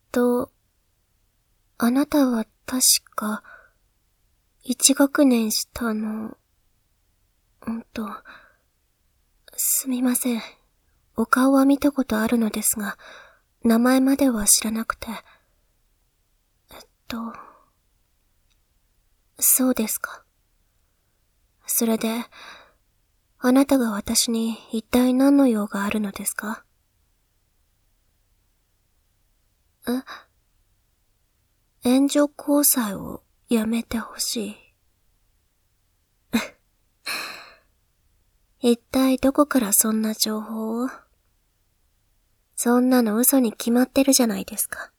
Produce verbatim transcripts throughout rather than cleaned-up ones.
と、あなたは確か、一学年下の、うんと、すみません。お顔は見たことあるのですが、名前までは知らなくて。えっと、そうですか。それで、あなたが私に一体何の用があるのですか？え？援助交際をやめてほしい。一体どこからそんな情報を？そんなの嘘に決まってるじゃないですか。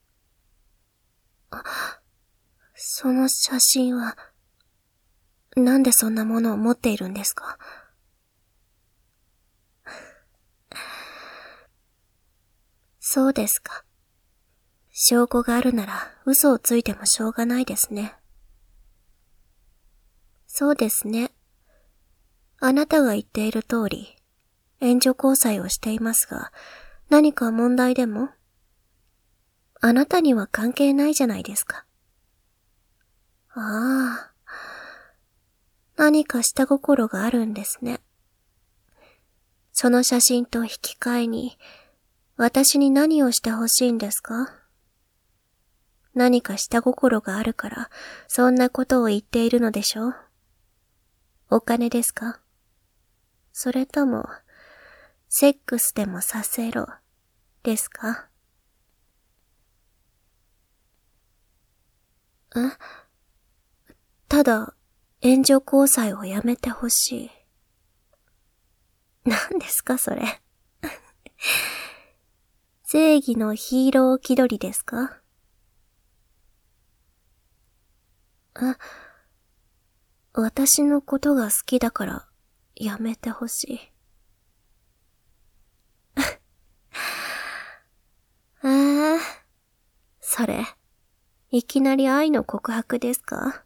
その写真は、なんでそんなものを持っているんですか？そうですか。証拠があるなら嘘をついてもしょうがないですね。そうですね。あなたが言っている通り、援助交際をしていますが、何か問題でも？あなたには関係ないじゃないですか。ああ、何か下心があるんですね。その写真と引き換えに、私に何をしてほしいんですか？何か下心があるから、そんなことを言っているのでしょう？お金ですか？それとも、セックスでもさせろ、ですか？え？ただ、援助交際をやめてほしい。何ですかそれ。正義のヒーロー気取りですか？え、私のことが好きだからやめてほしい。えー、それ、いきなり愛の告白ですか？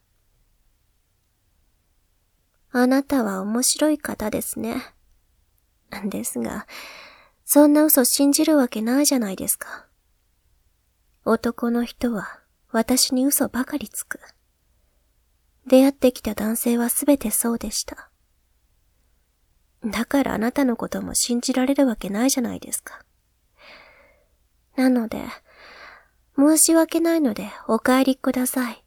あなたは面白い方ですね。ですが、そんな嘘信じるわけないじゃないですか。男の人は私に嘘ばかりつく。出会ってきた男性はすべてそうでした。だからあなたのことも信じられるわけないじゃないですか。なので、申し訳ないのでお帰りください。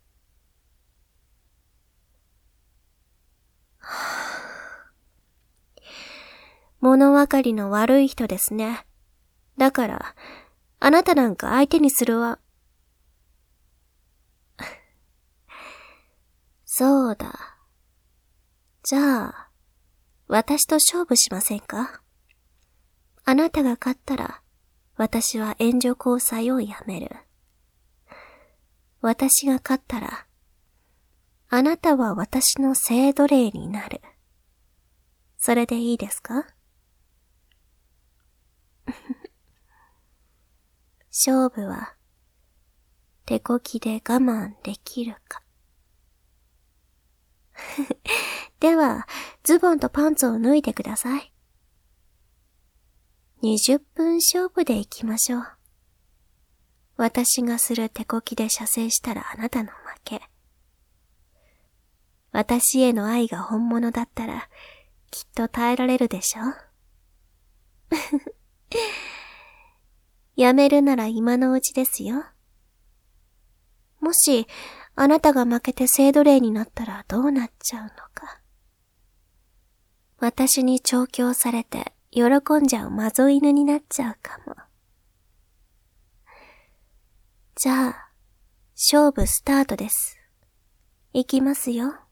物分かりの悪い人ですね。だから、あなたなんか相手にするわ。そうだ。じゃあ、私と勝負しませんか？あなたが勝ったら、私は援助交際をやめる。私が勝ったら、あなたは私の性奴隷になる。それでいいですか？勝負は、手こきで我慢できるか。では、ズボンとパンツを脱いでください。にじゅっぷん勝負で行きましょう。私がする手こきで射精したらあなたの負け。私への愛が本物だったら、きっと耐えられるでしょ？やめるなら今のうちですよ。もし、あなたが負けて性奴隷になったらどうなっちゃうのか。私に調教されて喜んじゃうマゾ犬になっちゃうかも。じゃあ、勝負スタートです。いきますよ。